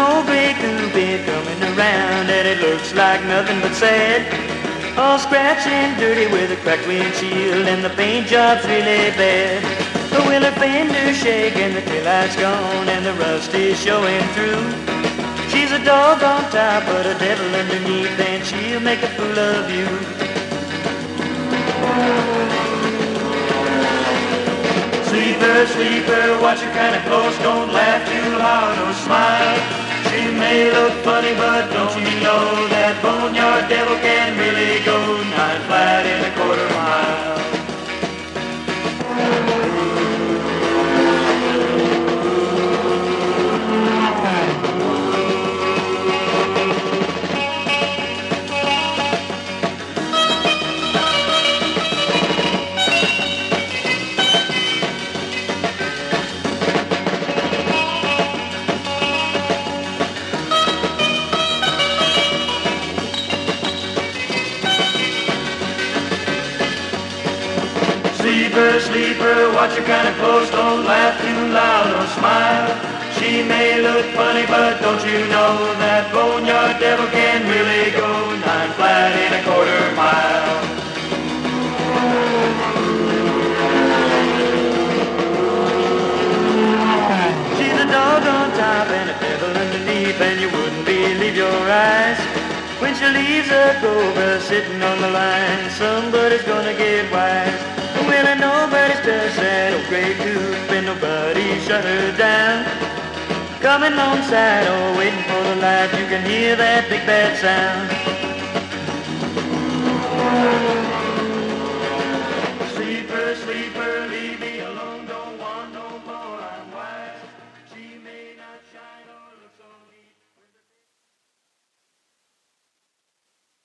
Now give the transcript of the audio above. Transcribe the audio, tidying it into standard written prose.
old gray coupe coming around, and it looks like nothing but sad. All scratched and dirty with a cracked windshield, and the paint job's really bad. But will her fender's shake and the taillight's gone, and the rust is showing through. She's a dog on top, but a devil underneath, and she'll make a fool of you. Sleeper, sleeper, watch her kind of close, don't laugh too hard or smile. She may look funny, but don't you know that boneyard devil can really go 9 flat in a quarter mile. Sleeper, sleeper, watch her kind of close, don't laugh too loud or smile. She may look funny, but don't you know that boneyard devil can really go 9 flat in a quarter mile. She's a dog on top and a devil underneath, and you wouldn't believe your eyes when she leaves a cobra sitting on the line. Somebody's gonna get wise. Well, and nobody's touched that old gray coupe, and nobody shut her down. Coming alongside, oh, waiting for the light, you can hear that big bad sound.